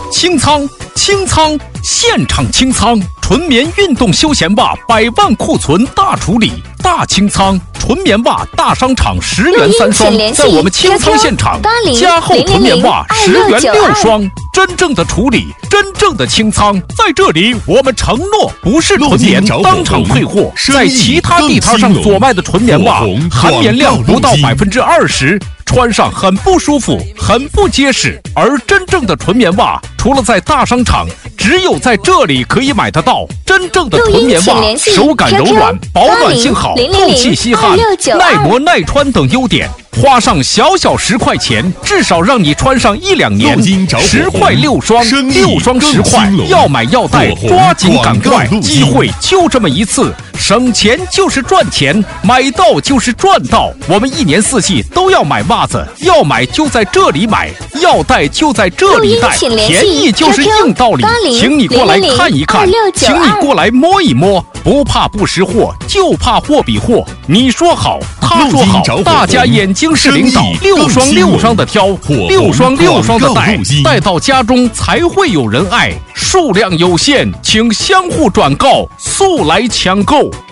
清仓，清仓，现场清仓！纯棉运动休闲袜100万库存大处理，大清仓！纯棉袜大商场10元3双，在我们清仓现场加厚纯棉袜10元6双，真正的处理，真正的清仓，在这里我们承诺不是纯棉当场退货，在其他地摊上所卖的纯棉袜含棉量不到20%。穿上很不舒服，很不结实，而真正的纯棉袜，除了在大商场，只有在这里可以买得到。真正的纯棉袜，手感柔软，保暖性好，透气吸汗，耐磨耐穿等优点。花上小10块钱，至少让你穿上1-2年。10块6双，6双10块，要买要带，抓紧赶快，机会就这么一次，省钱就是赚钱，买到就是赚到。我们1年4季都要买袜子，要买就在这里买，要带就在这里带，便宜就是硬道理。请你过来看一看，请你过来摸一摸，不怕不识货，就怕货比货。你说好，他说好，大家眼睛是领导，6双6双的挑，6双6双的带，带到家中才会有人爱。数量有限，请相互转告，速来抢购。